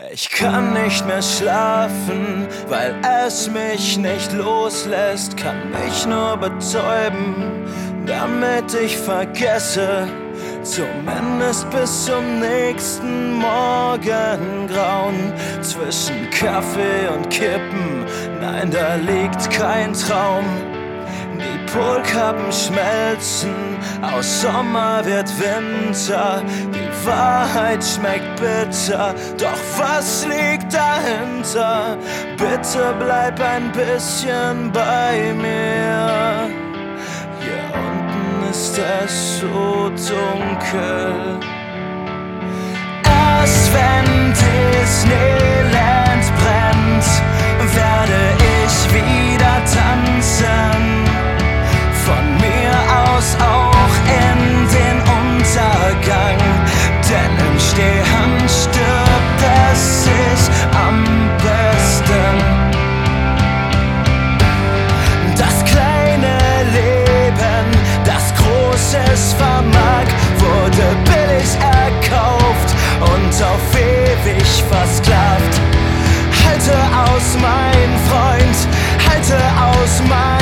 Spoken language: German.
Ich kann nicht mehr schlafen, weil es mich nicht loslässt. Kann mich nur betäuben, damit ich vergesse. Zumindest bis zum nächsten Morgengrauen. Zwischen Kaffee und Kippen, nein, da liegt kein Traum. Die Polkappen schmelzen, aus Sommer wird Winter. Die Wahrheit schmeckt bitter, doch was liegt dahinter? Bitte bleib ein bisschen bei mir. Hier unten ist es so dunkel. Erst wenn Disneyland brennt, werde ich wieder tanzen. Von mir aus auch in den Untergang, denn im Stehen stirbt es sich am besten. Das kleine Leben, das Großes vermag, wurde billig erkauft und auf ewig versklavt. Halte aus, mein Freund, halte aus, mein